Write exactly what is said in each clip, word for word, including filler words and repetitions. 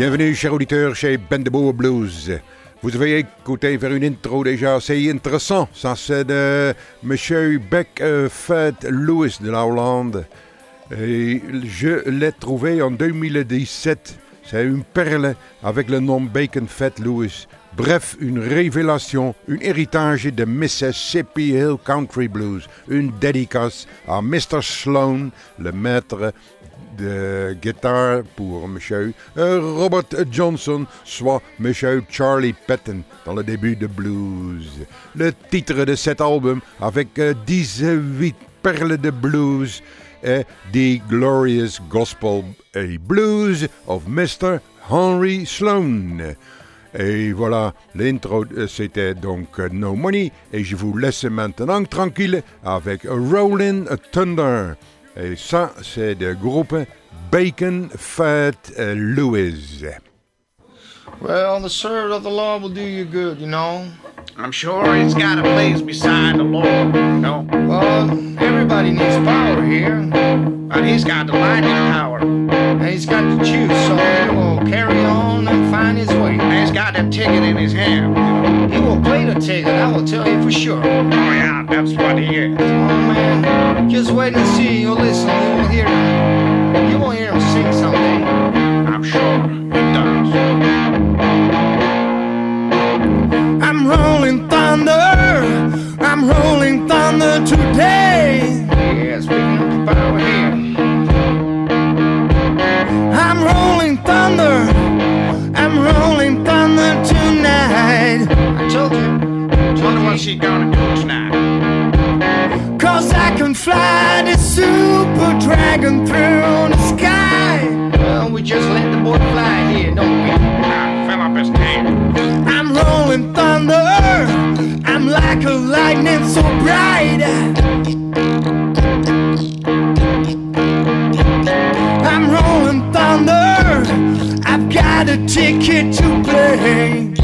Bienvenue, chers auditeurs, chez Ben de Boer Blues. Vous avez écouté faire une intro déjà assez intéressant. Ça, c'est de Monsieur Beck euh, Fat Lewis de la Hollande. Et je l'ai trouvé en deux mille dix-sept. C'est une perle avec le nom Bacon Fat Lewis. Bref, une révélation, un héritage de Mississippi Hill Country Blues. Une dédicace à mister Sloan, le maître de guitare pour monsieur euh, Robert Johnson, soit monsieur Charlie Patton dans le début de blues. Le titre de cet album, avec euh, dix-huit perles de blues, est The Glorious Gospel et Blues of mister Henry Sloan. Et voilà, l'intro, c'était donc uh, No Money, et je vous laisse maintenant tranquille avec Rollin' Thunder. Et ça, c'est le groupe Bacon Fat uh, Lewis. Well, the service of the Lord will do you good, you know. I'm sure he's got a place beside the Lord, you know. Well, everybody needs power here. But he's got the lightning power. And he's got the juice, so he will carry on and find his way. And he's got that ticket in his hand, you know. He will play the ticket, I will tell you for sure. Oh, yeah, that's what he is. Oh, man, just wait and see. You'll listen, you will hear him. You will hear him sing someday. I'm sure he does. I'm rolling thunder, I'm rolling thunder today. Yes, picking up the power here. I'm rolling thunder, I'm rolling thunder tonight. I told you. I wonder what she gonna do tonight. Cause I can fly the super dragon through the sky. Well, we just let the boy fly here, don't we? I fill up his tank. I'm rolling thunder, I'm like a lightning so bright. I'm rolling thunder, I've got a ticket to play.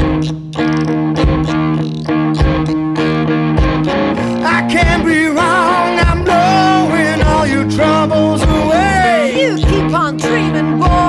I can't be wrong, I'm blowing all your troubles away. You keep on dreaming, boy.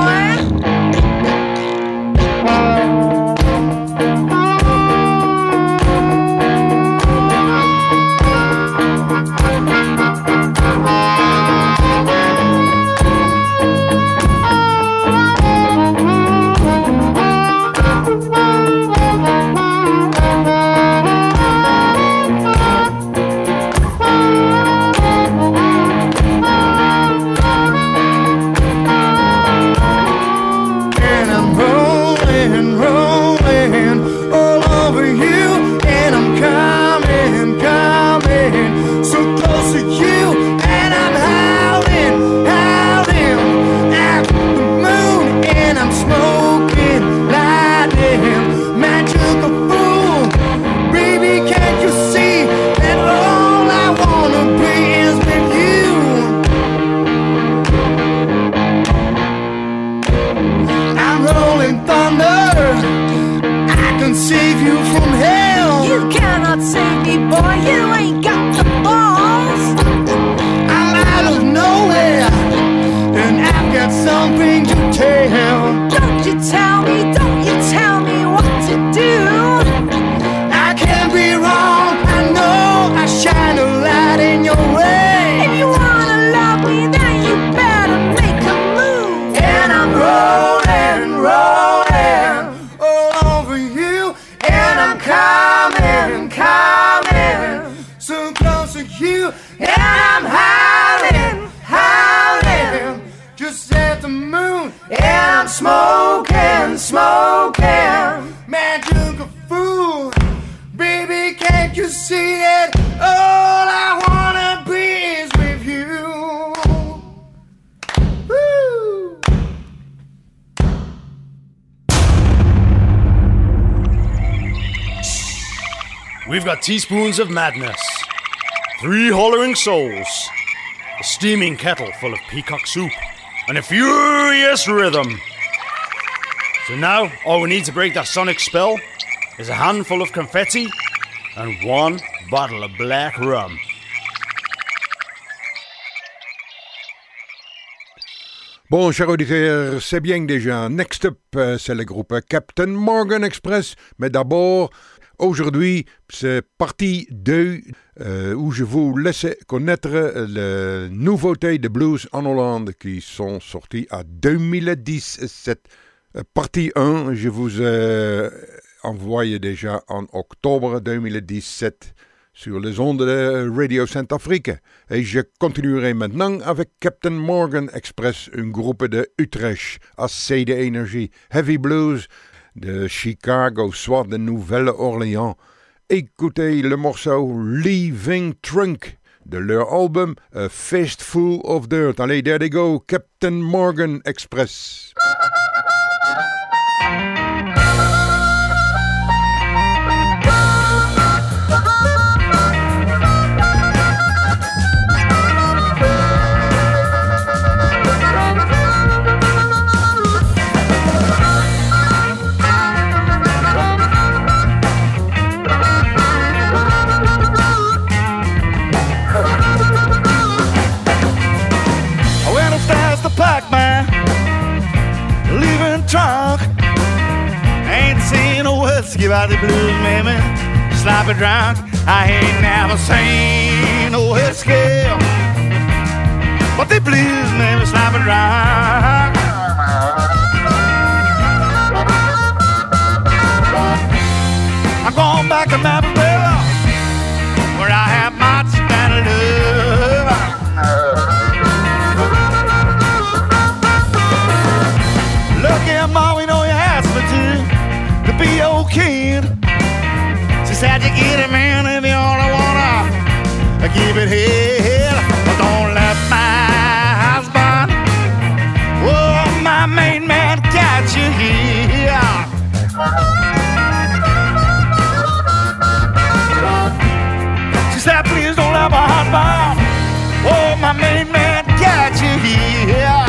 We've got teaspoons of madness, three hollering souls, a steaming kettle full of peacock soup, and a furious rhythm. So now, all we need to break that sonic spell is a handful of confetti and one bottle of black rum. Bon, chers auditeurs, c'est bien déjà. Next up, euh, c'est le groupe Captain Morgan Express. Mais d'abord, aujourd'hui, c'est partie deux euh, où je vous laisse connaître les nouveautés de blues en Hollande qui sont sorties à deux mille dix-sept. Euh, partie un, je vous ai envoyé déjà en octobre deux mille dix-sept. Sur les ondes de Radio Centrafrique. Et je continuerai maintenant avec Captain Morgan Express, un groupe de Utrecht, assez d'énergie, heavy blues de Chicago, soit de Nouvelle-Orléans. Écoutez le morceau Leaving Trunk de leur album A Fistful of Dirt. Allez, there they go, Captain Morgan Express. Trunk. Ain't seen a whiskey about the blues, maybe sloppy drunk. I ain't never seen a whiskey, but the blues, maybe sloppy drunk. I'm going back to Nashville, where I have my standard love. Mom, you know you asked me to, to be your kid. She said you get it, man, if you only wanna keep it here. But don't let my husband, oh, my main man, catch you here. She said, please don't let my husband, oh, my main man, catch you here.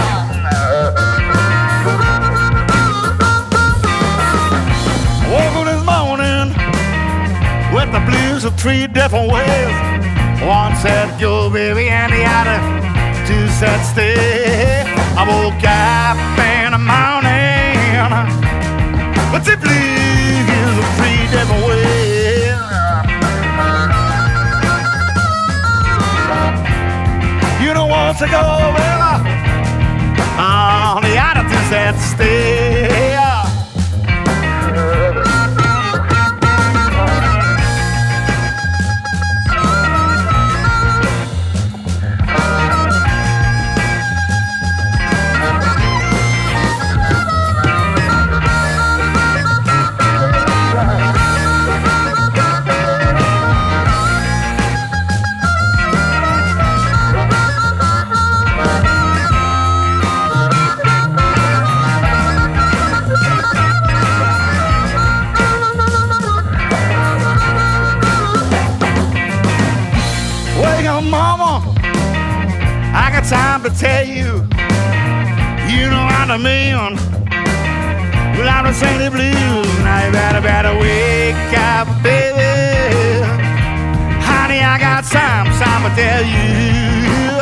With the blues of three different ways. One said go baby and the other two said stay. I woke up in the morning with the blues of three different ways. You know once I go well, uh, the other two said stay. Time to tell you, you know I'm the man. Well, I'm the sing the blues. Now you better, better wake up, baby. Honey, I got some, some to tell you.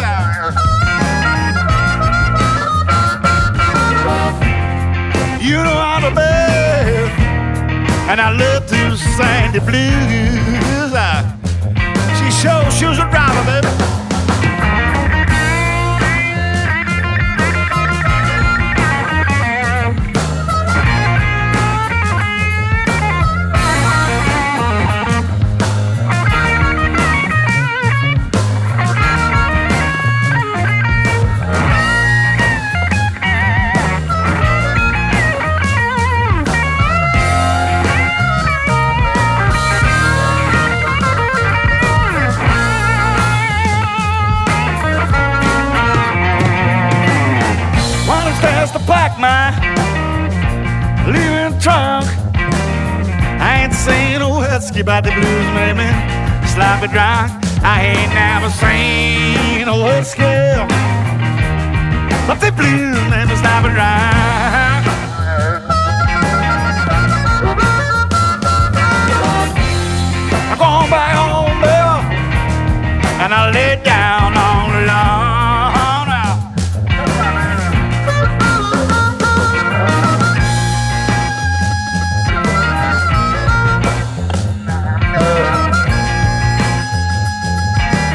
You know I'm the best, and I love to sing the blues. She shows she was a driver, baby. My leaving trunk. I ain't seen a whiskey about the blues, maybe sloppy drunk. I ain't never seen a whiskey, but the blues, maybe sloppy drunk. I'm going back home, baby, and I lay down on the lawn.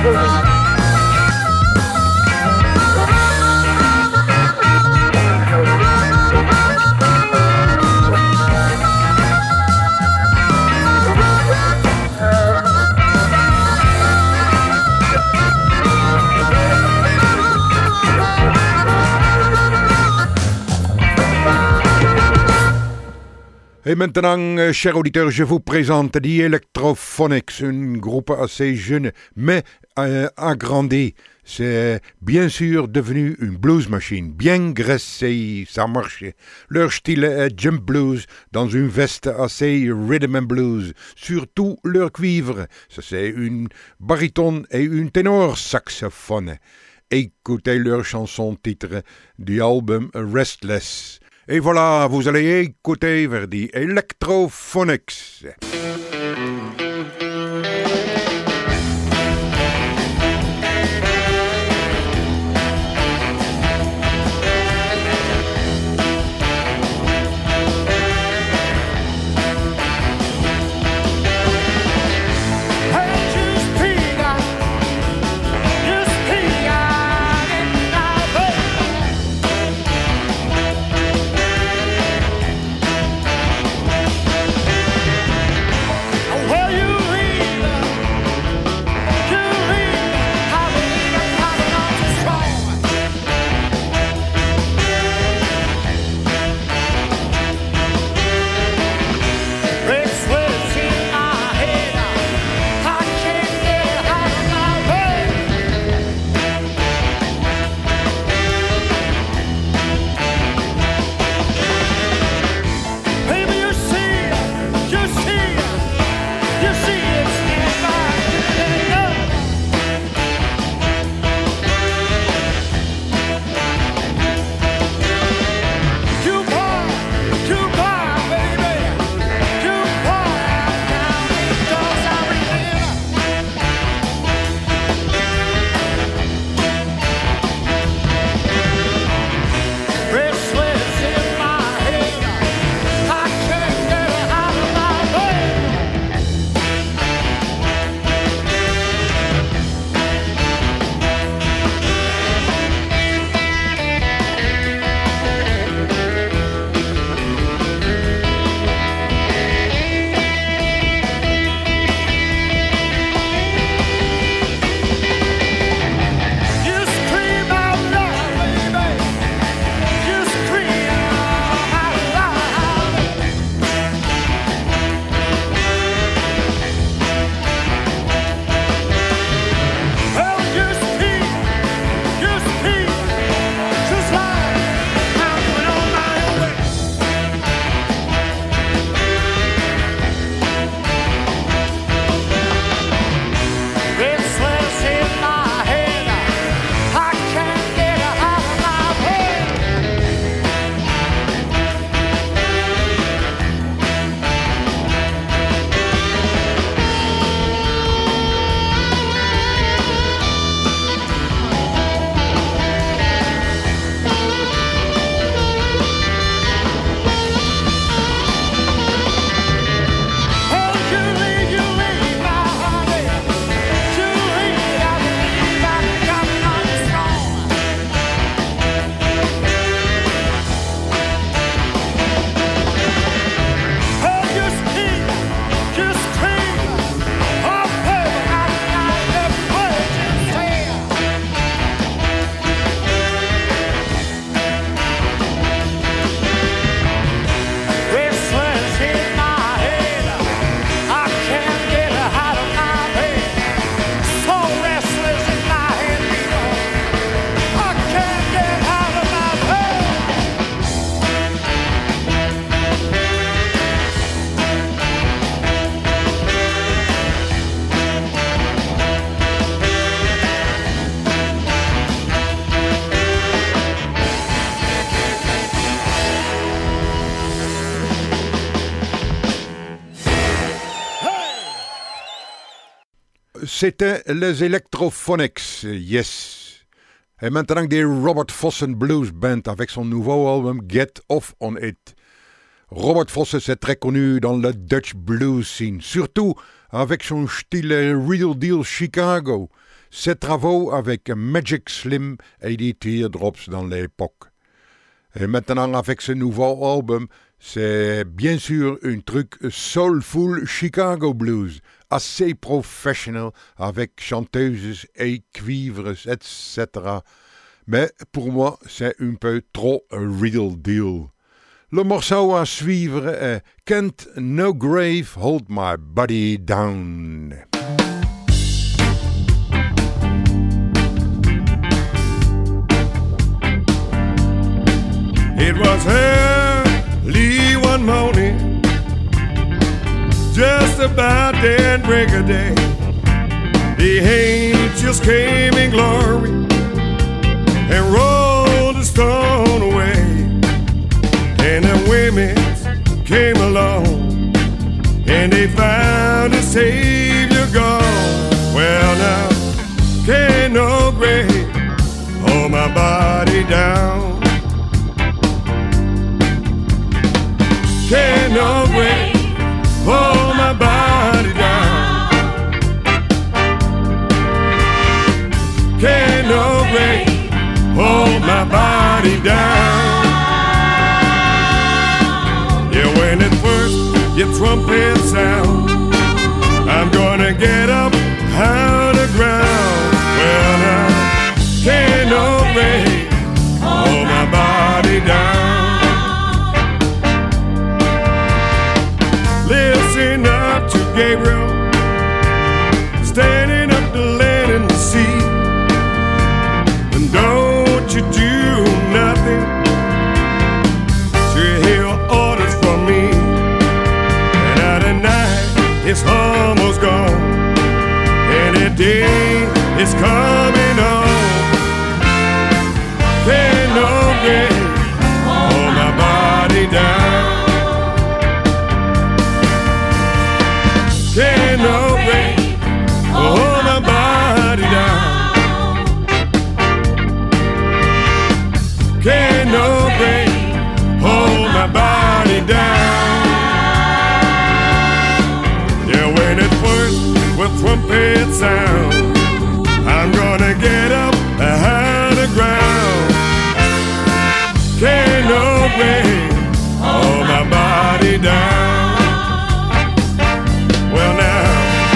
Et maintenant, euh, chers auditeurs, je vous présente The Electrophonics, un groupe assez jeune, mais euh, agrandi. C'est bien sûr devenu une blues machine, bien graissée, ça marche. Leur style est jump blues, dans une veste assez rhythm and blues, surtout leur cuivre. Ça c'est une baryton et une ténor saxophone. Écoutez leur chanson titre du album Restless. Et voilà, vous allez écouter vers The Electrophonics. C'était les Electrophonics, yes. Et maintenant des Robert Fossen Blues Band avec son nouveau album Get Off On It. Robert Fossen est très connu dans la Dutch blues scene, surtout avec son style Real Deal Chicago. ses travaux avec Magic Slim et des Teardrops dans l'époque. Et maintenant, avec ce nouveau album, c'est bien sûr un truc soulful Chicago blues, assez professionnel, avec chanteuses et cuivres, et cetera. Mais pour moi, c'est un peu trop real deal. Le morceau à suivre est Can't No Grave Hold My Body Down. It was early one morning, just about then break of day. The angels came in glory and rolled the stone away. And the women came along and they found the Savior gone. Well now, can't no grave hold my body down. Can't no grave hold my body down. Can't no grave hold my body down. Yeah, when at first your trumpet sound, I'm gonna get up out of the ground. Well now, can't no grave hold my body down. Listen up to Gabriel, standing up to land and the sea. And don't you do nothing to hear orders from me. And now the night is almost gone, and the day is coming on. Can't no grave hold my body down. Can't no grave hold my body down. Can't no grave hold my body down. Yeah, when it first with trumpet sound, I'm gonna get up out of the ground. Can't no grave hold my body down. Well now,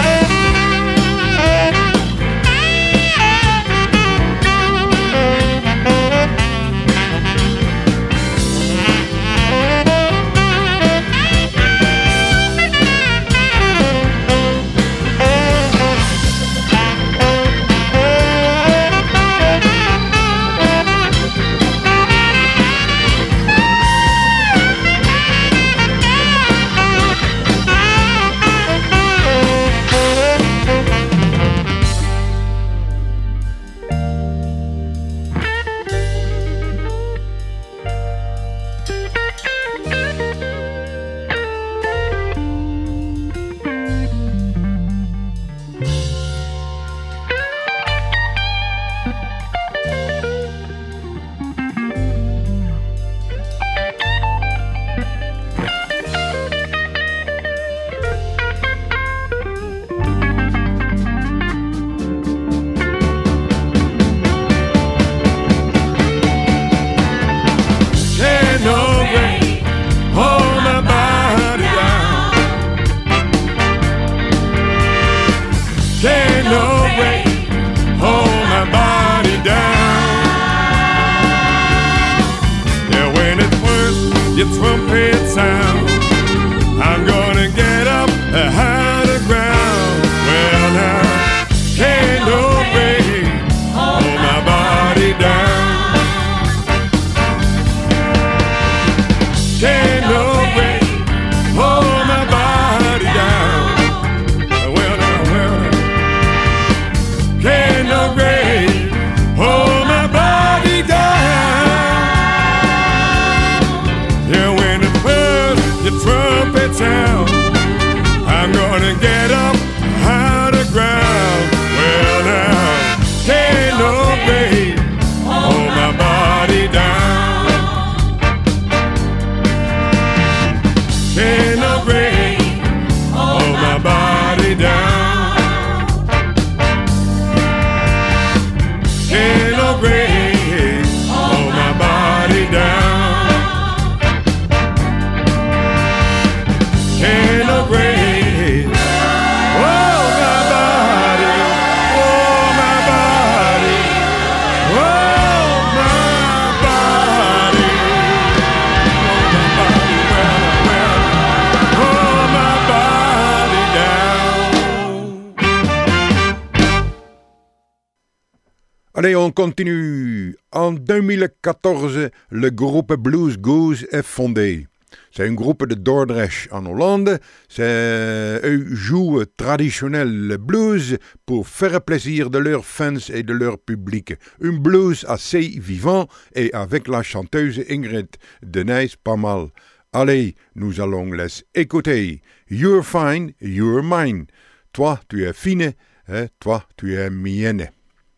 your trumpet sound, I'm gonna get up out of the ground. Well now, can't no grave hold my body down. Can't no grave hold my body down. Well now, well now, Allez, on continue. En deux mille quatorze, le groupe Blues Goose est fondé. C'est un groupe de Dordrecht en Hollande. C'est, eux jouent traditionnel blues pour faire plaisir de leurs fans et de leur public. Un blues assez vivant et avec la chanteuse Ingrid de Nijs pas mal. Allez, nous allons les écouter. You're fine, you're mine. Toi, tu es fine, et toi, tu es mienne.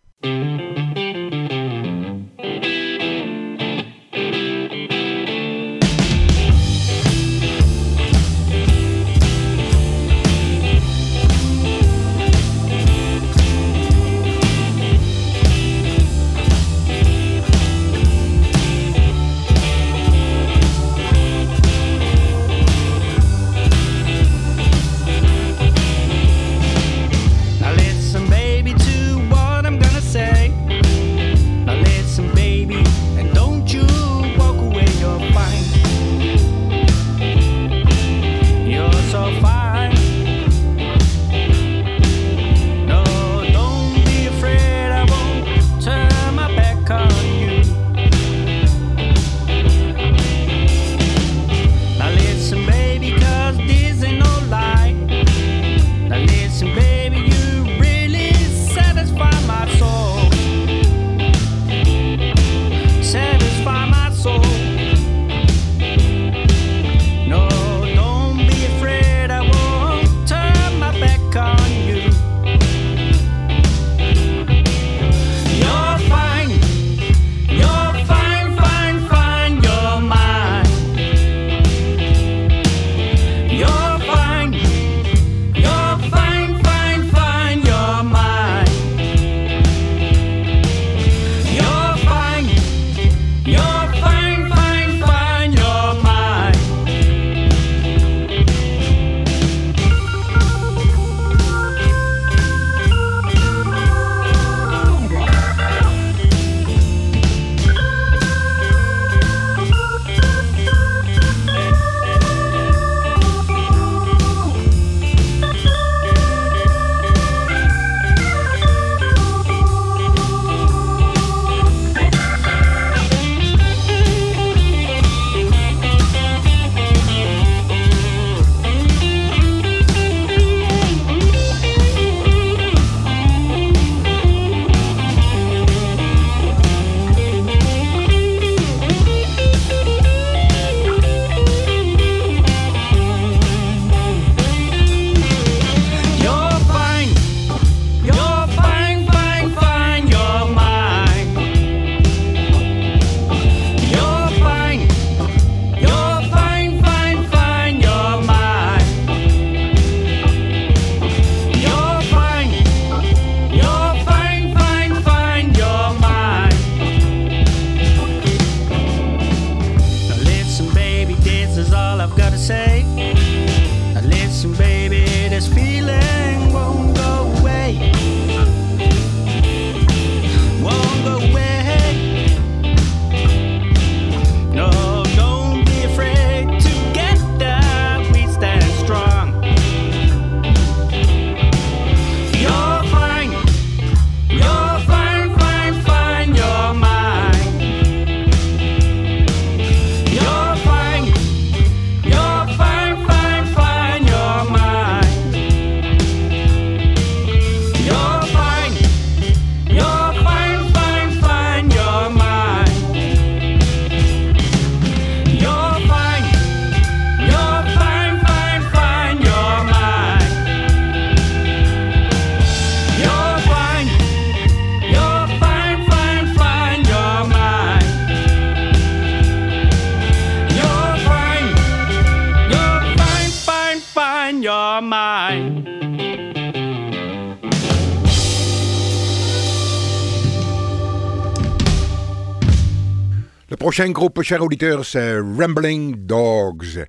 Le prochain groupe, chers auditeurs, c'est Rambling Dogs.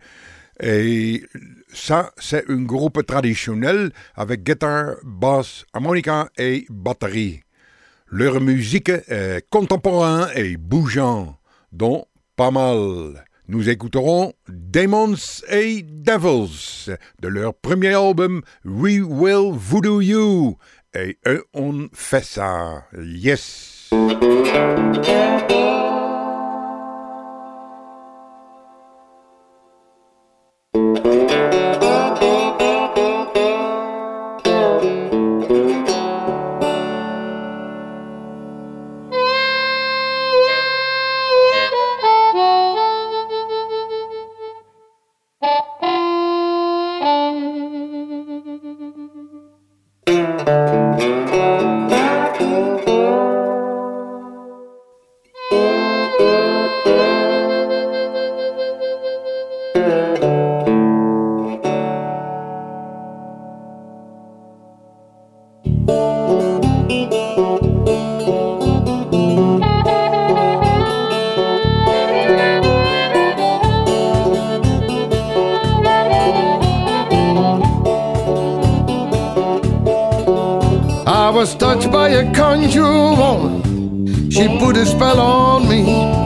Et ça, c'est un groupe traditionnel avec guitare, basse, harmonica et batterie. Leur musique est contemporaine et bougeante, dont pas mal. Nous écouterons Demons et Devils de leur premier album We Will Voodoo You. Et eux, on fait ça. Yes! I was touched by a conjure woman. She put a spell on me.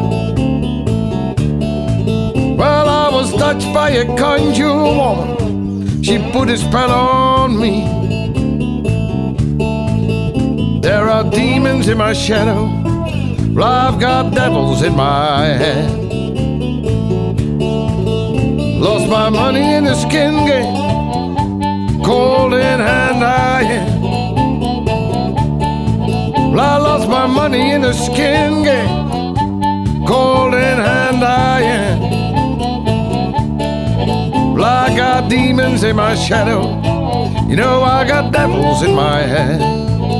Well, I was touched by a conjure woman. She put a spell on me. There are demons in my shadow. Well, I've got devils in my head. Lost my money in the skin game. Cold in hand I am. Well, I lost my money in the skin game. Cold in hand I am. Well, I got demons in my shadow. You know I got devils in my head.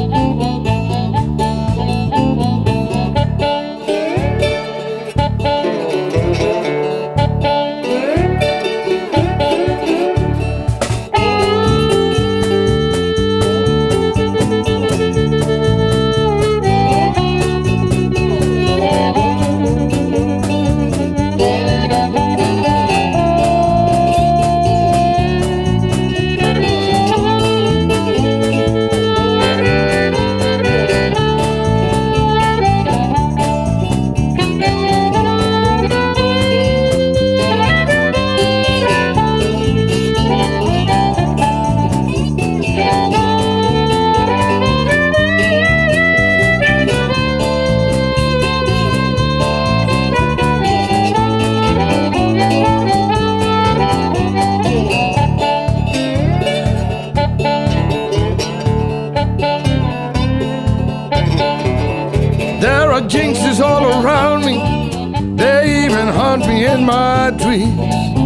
Jinxes all around me, they even haunt me in my dreams.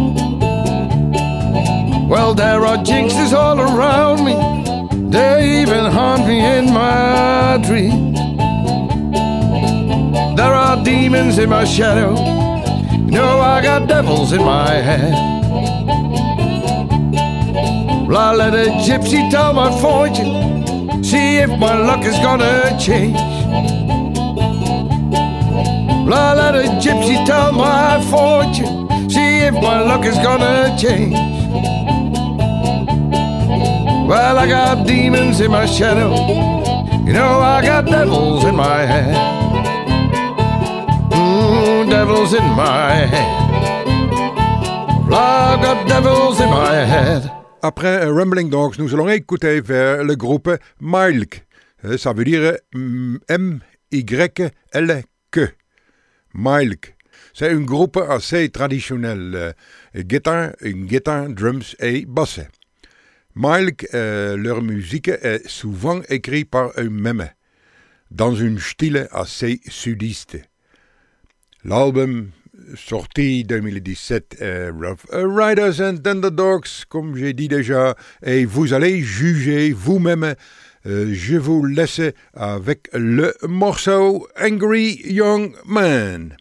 Well, there are jinxes all around me, they even haunt me in my dreams. There are demons in my shadow, you know I got devils in my head. Well, I let a gypsy tell my fortune, see if my luck is gonna change. Well, I let a gypsy tell my fortune, see if my luck is gonna change. Well, I got demons in my shadow, you know I got devils in my head. Mmm, devils in my head. Well, I got devils in my head. Après Rumbling Dogs, nous allons écouter vers le groupe Milk. Ça veut dire M Y L K. Milk. C'est un groupe assez traditionnel. Euh, guitare, une guitare, drums et basse. Milk, euh, leur musique est souvent écrite par eux-mêmes, dans un style assez sudiste. L'album sorti deux mille dix-sept est Rough Riders and Thunderdogs, comme j'ai dit déjà, et vous allez juger vous-même. Euh, je vous laisse avec le morceau Angry Young Man.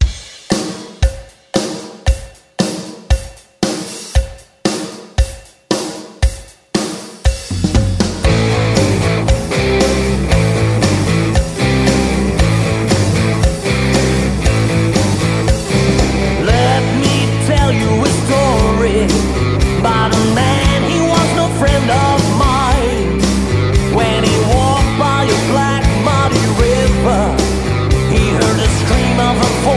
Let me tell you a story about a man, he was no friend of mine. When he walked by a black muddy river, he heard the scream of a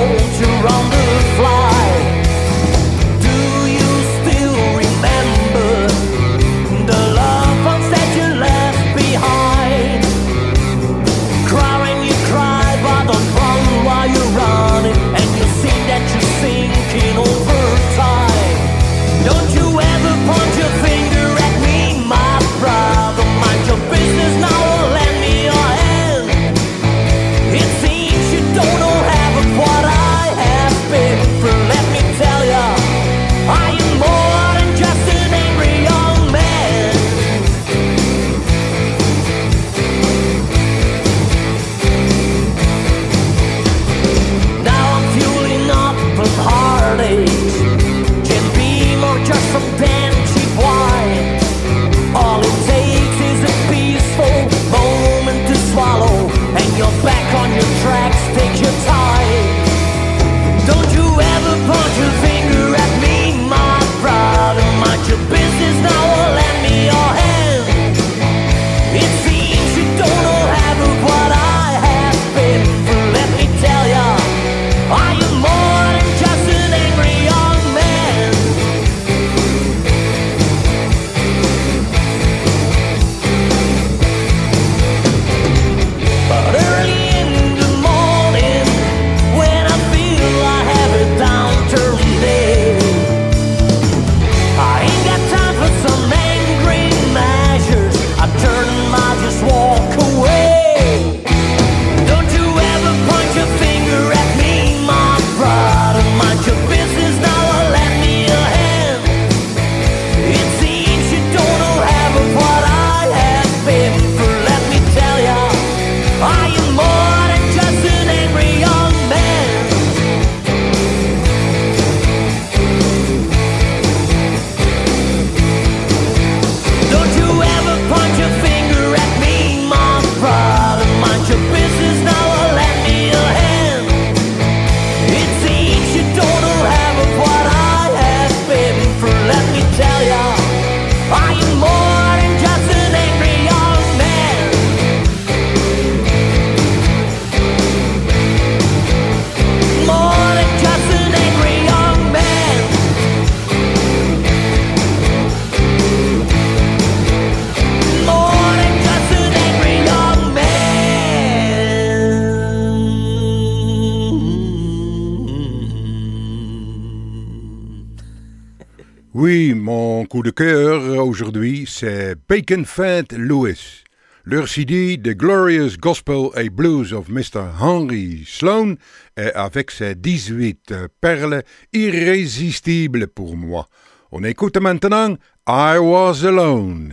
coup de cœur aujourd'hui, c'est Bacon Fat Lewis. Leur C D, The Glorious Gospel and Blues of mister Henry Sloan, est avec ses dix-huit perles irrésistibles pour moi. On écoute maintenant I Was Alone.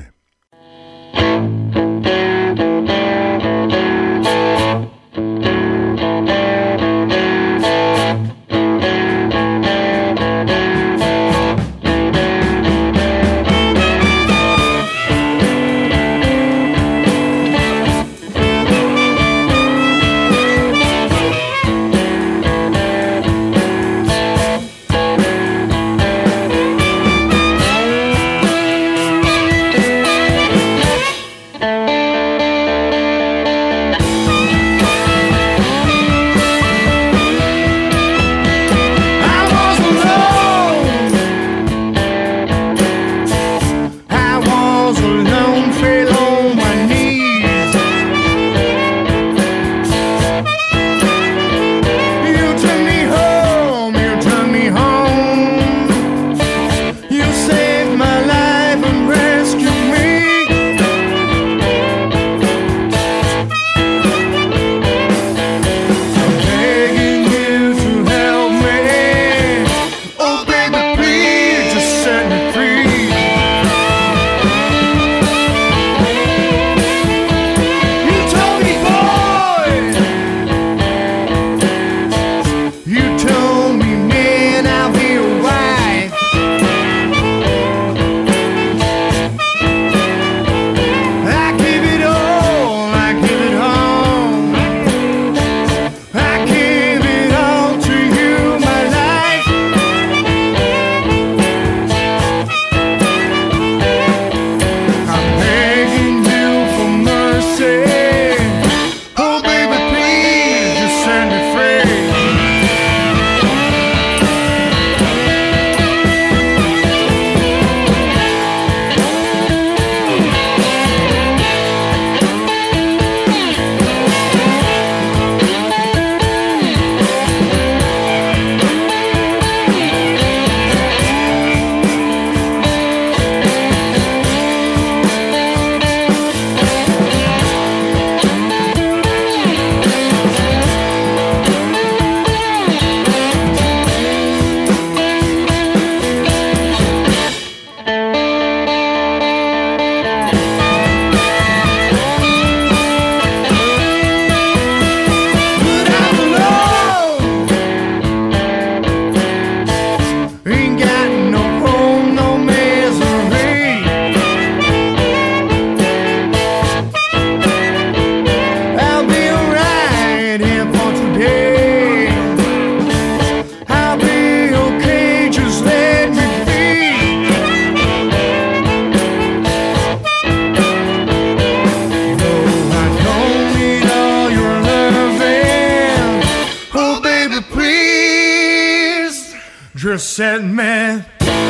Set me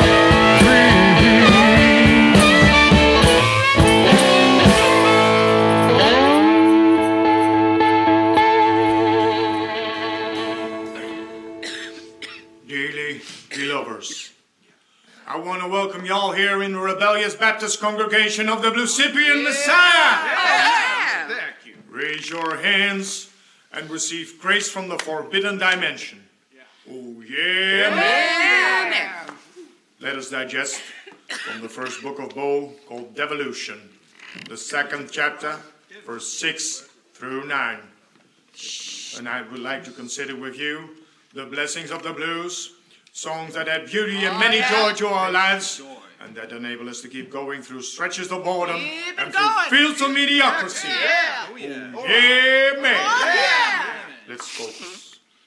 Dearly belovers, I want to welcome y'all here in the Rebellious Baptist Congregation of the Bluesipian Messiah. Yeah. Thank you. Raise your hands and receive grace from the forbidden dimension. Oh, yeah, man. Yeah. Let us digest from the first book of Bo called Devolution, the second chapter, verse six through nine. And I would like to consider with you the blessings of the blues, songs that add beauty and many joy to our lives, and that enable us to keep going through stretches of boredom and through fields of mediocrity. Yeah. Oh, yeah, man. Oh, yeah. Let's focus.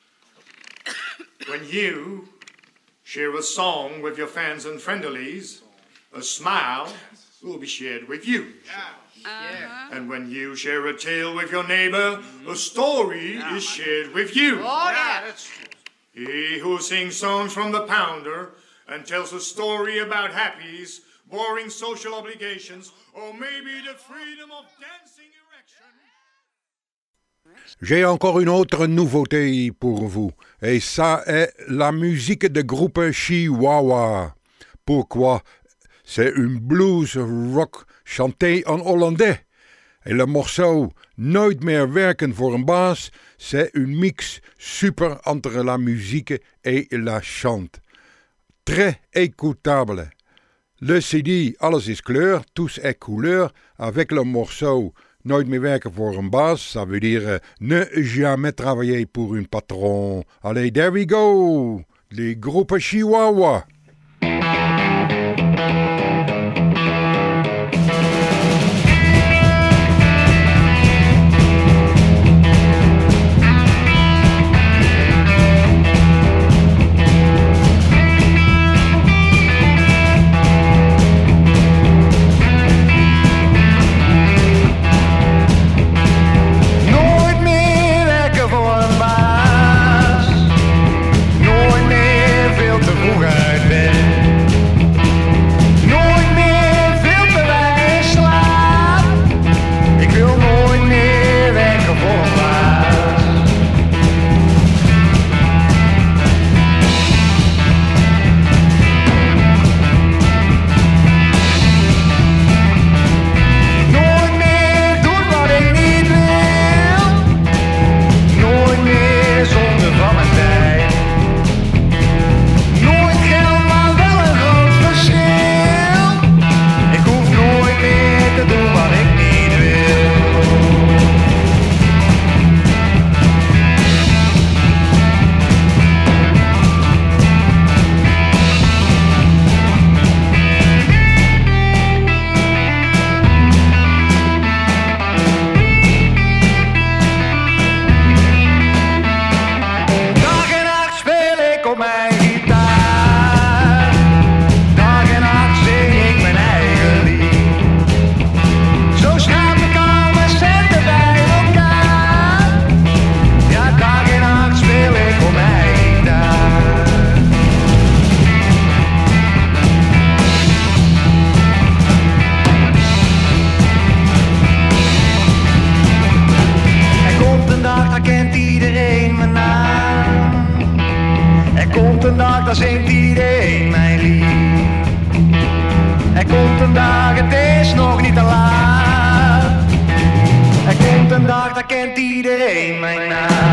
When you share a song with your fans and friendlies, a smile will be shared with you. Uh-huh. And when you share a tale with your neighbor, a story is shared with you. Oh, yeah. He who sings songs from the pounder and tells a story about happies, boring social obligations, or maybe the freedom of dancing erection. J'ai encore une autre nouveauté pour vous, et ça est la musique de groupe Chihuahua. Pourquoi? c'est une blues rock chantée en hollandais. Et le morceau Nooit meer werken voor een baas, c'est une mix super entre la musique et la chante. Très écoutable. Le C D Alles is kleur, tous est couleur, avec le morceau Nooit meer werken voor een baas, ça veut dire ne jamais travailler pour un patron. Allez, there we go, les groupes Chihuahua. dan zingt iedereen mijn lied. Er komt een dag, het is nog niet te laat. Er komt een dag, daar kent iedereen mijn naam.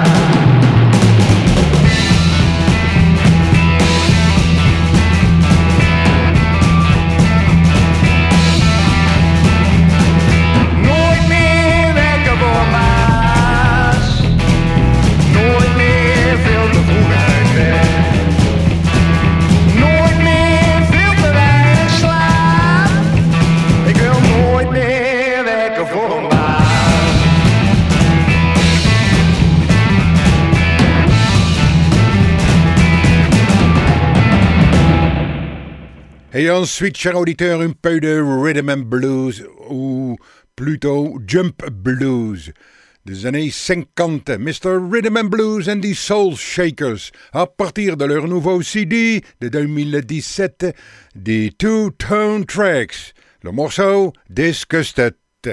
Et ensuite, cher auditeur, un peu de rhythm and blues, ou plutôt jump blues. Des années cinquante, mister Rhythm and Blues and the Soul Shakers, à partir de leur nouveau C D de deux mille dix-sept, des Two Tone Tracks. Le morceau Disgusted.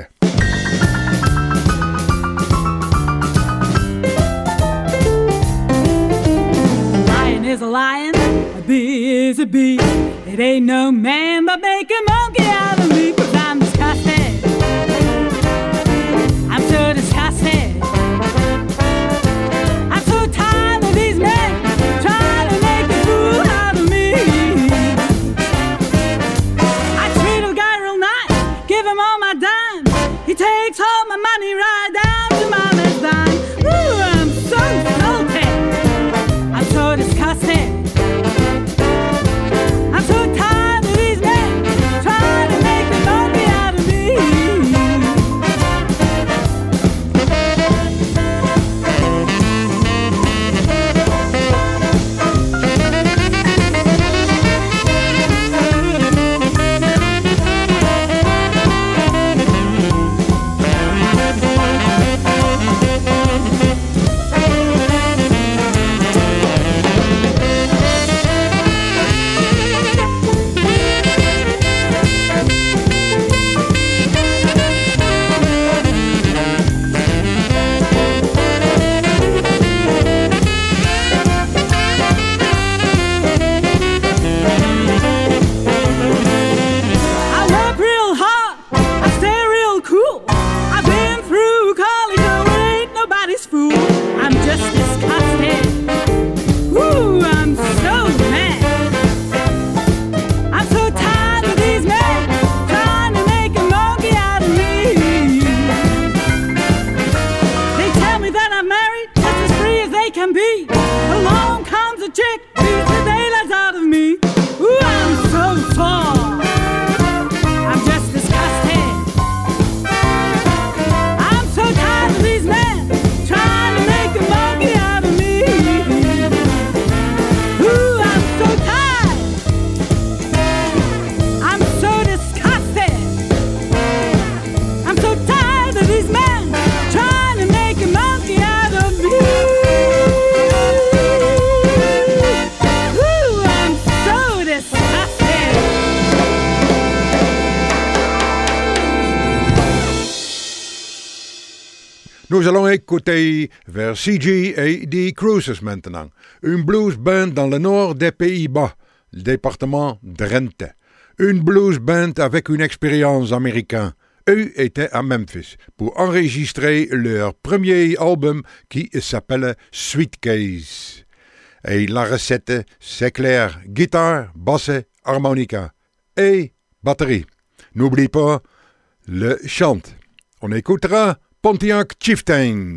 Lion is a lion, a bee is a bee. It ain't no man but make a monkey out of me, 'cause I'm disgusted. I'm so disgusted. I'm so tired of these men trying to make a fool out of me. I treat a guy real nice, give him all my dime. He takes all my money right down to my man's dime. Ooh, I'm so salty. I'm so disgusted. I'm so tired of these men trying to make a monkey Nous allons écouter vers C G et The Cruisers maintenant, une blues band dans le nord des Pays-Bas, le département Drenthe. Une blues band avec une expérience américaine. Eux étaient à Memphis pour enregistrer leur premier album qui s'appelle Sweet Case. Et la recette, c'est clair, guitare, basse, harmonica et batterie. N'oublie pas le chant. On écoutera Pontiac Chieftain.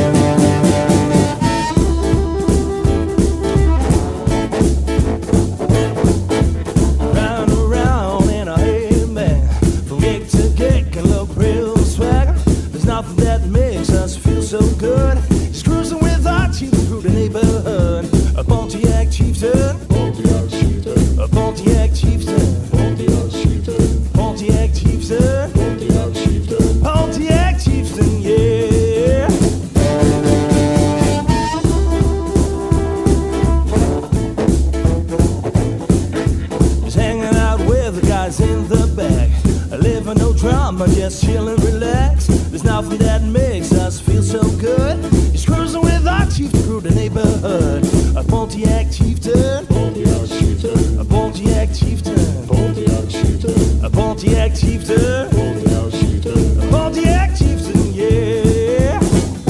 Round around in a hayman, from gig to gig and look real swagger. There's nothing that makes us feel so good. Just cruising with our chief through the neighborhood. A Pontiac Chieftain, Pontiac Chieftain, a Pontiac Chieftain, Pontiac Chieftain, Pontiac Chieftain, Pontiac Chieftain, Pontiac Chieftain, yeah. Just hanging out with the guys in the back, living no drama, just chill and relax. There's nothing that makes us feel so good. Just cruising with our chief through the neighborhood. A Pontiac Chieftain, Pontiac Chieftain, a Pontiac Chieftain, Pontiac Chieftain, a Pontiac Chieftain, Pontiac Chieftain, a Pontiac Chieftain, yeah.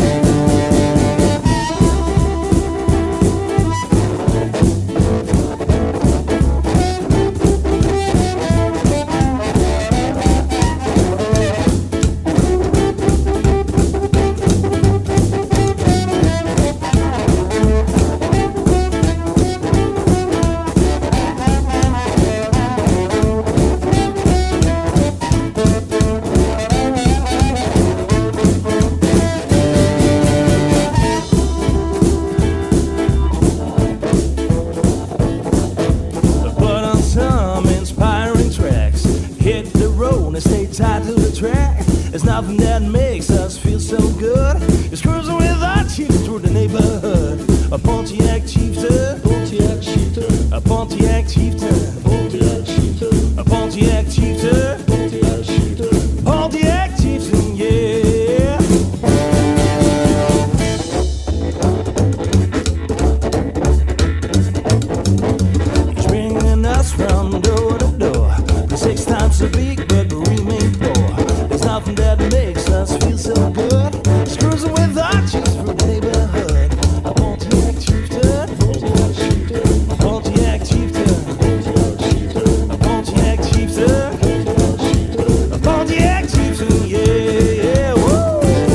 Tied to the track, there's nothing that makes us feel so good. It's cruising with our chief through the neighborhood. A Pontiac Chieftain, Pontiac Chieftain, a Pontiac Chieftain, Pontiac Chieftain, a Pontiac Chieftain, Pontiac Chieftain, Pontiac Chieftain, yeah. He's bringing us from door to door, six times a week, but there's nothing that makes us feel so good. Just cruising with our chiefs through the neighborhood. A Pontiac Chieftain, Pontiac Chieftain, a Pontiac Chieftain, Pontiac Chieftain, a Pontiac Chieftain, Pontiac Chieftain, a Pontiac Chieftain, yeah, yeah, woo!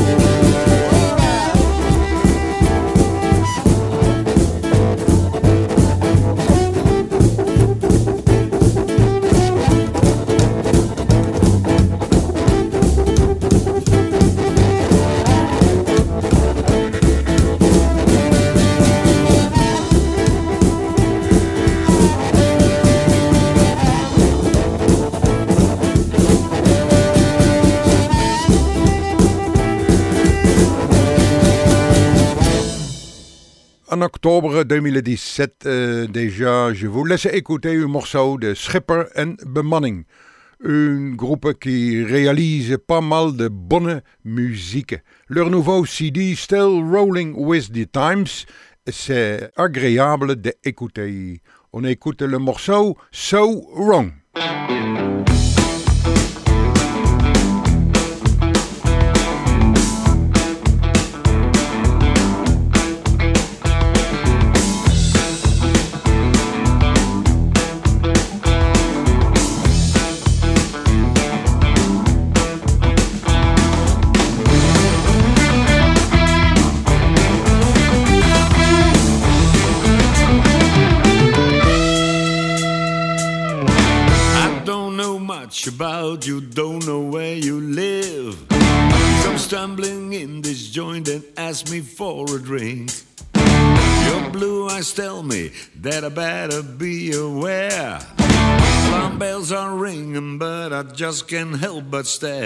En octobre deux mille dix-sept, euh, déjà, je vous laisse écouter un morceau de Schipper en Bemanning. Un groupe qui réalise pas mal de bonne musique. Leur nouveau C D, Still Rolling with the Times, c'est agréable d'écouter. On écoute le morceau So Wrong. About you, don't know where you live. Come stumbling in this joint and ask me for a drink. Your blue eyes tell me that I better be aware. Alarm bells are ringing, but I just can't help but stare.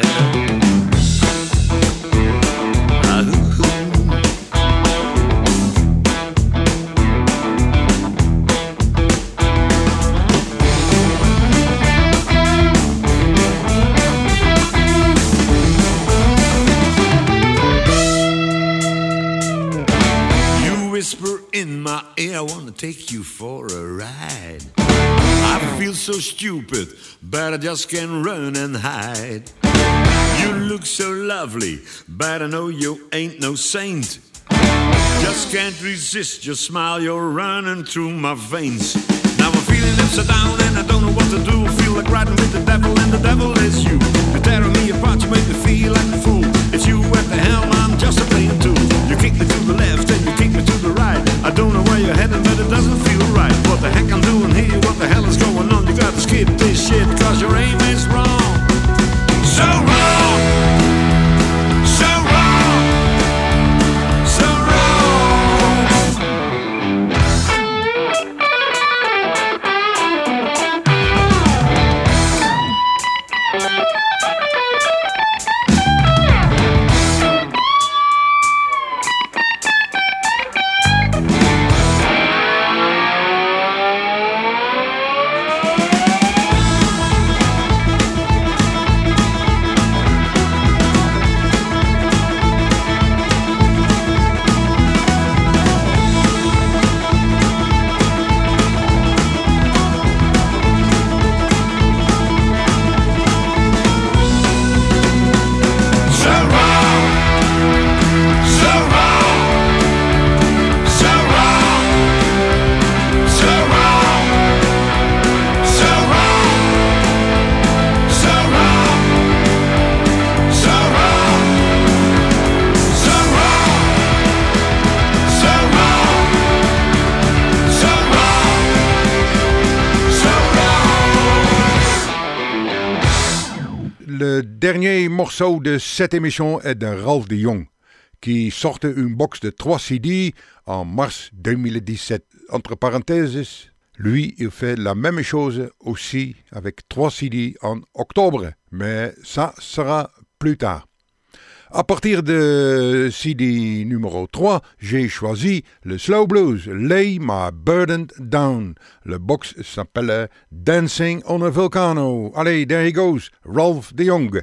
in my ear, I wanna take you for a ride. I feel so stupid, but I just can't run and hide. You look so lovely, but I know you ain't no saint. Just can't resist your smile, you're running through my veins. Now I'm feeling upside down and I don't know what to do. Feel like riding with the devil and the devil is you. You're tearing me apart, you make me feel like a fool. It's you at the helm, I'm just a playing tool. You kick me to the left and you kick me to the right. I don't know where you're heading, but it doesn't feel right. What the heck I'm doing here, what the hell is going on? You gotta skip this shit, cause your aim is wrong. So wrong, so wrong, so Le dernier morceau de cette émission est de Ralph de Jong, qui sortait une box de trois C D en mars deux mille dix-sept. Entre parenthèses, lui, il fait la même chose aussi avec trois C D en octobre, mais ça sera plus tard. À partir de C D numéro trois, j'ai choisi le Slow Blues, Lay My Burden Down. Le box s'appelle Dancing on a Volcano. Allez, there he goes, Ralph de Jong.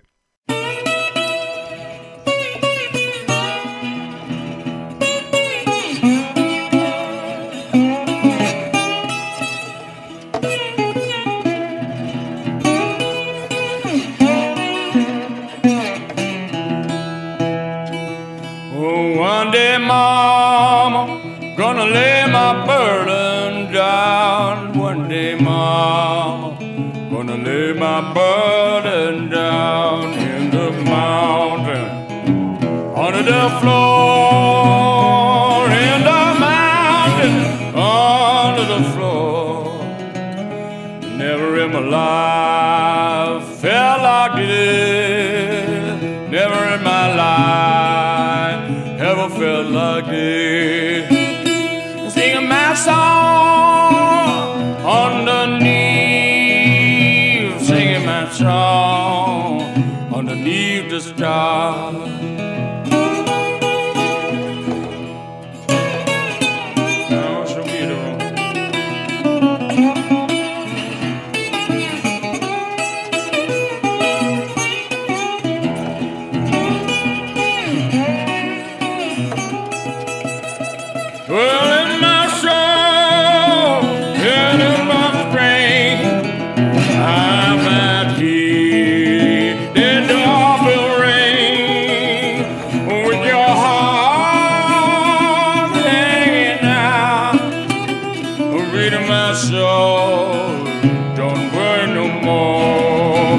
One day, Mama, gonna lay my burden down. One day, Mama, gonna lay my burden down in the mountain, under the floor, in the mountain, under the floor. Never in my life felt like this. Never in my life ever felt like this. Singing my song underneath, singing my song underneath the stars. Now show me the room. Well, in my soul and in my brain, I'm at peace. The doorbell ring with your heart hanging out. Reading my soul, don't worry no more.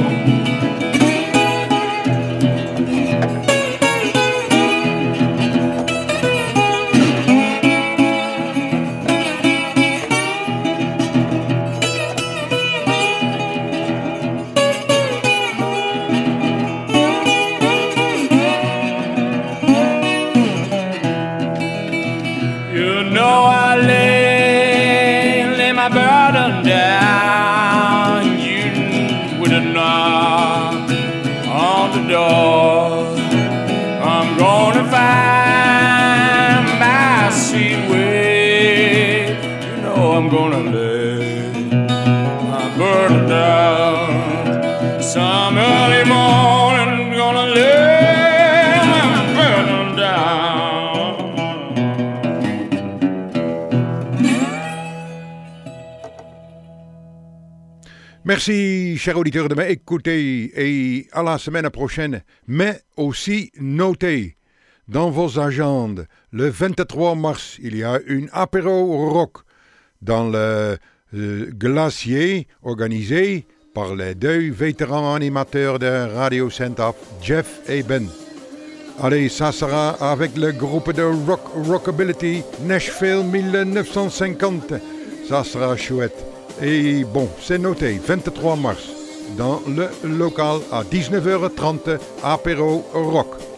Merci, chers auditeurs, de m'écouter et à la semaine prochaine. Mais aussi, notez dans vos agendas, le vingt-trois mars, il y a une apéro rock dans le euh, glacier organisé par les deux vétérans animateurs de Radio Saint-Af, Jeff et Ben. Allez, ça sera avec le groupe de rock Rockability Nashville dix-neuf cent cinquante. Ça sera chouette. Et bon, c'est noté, vingt-trois mars, dans le local à dix-neuf heures trente, apéro rock.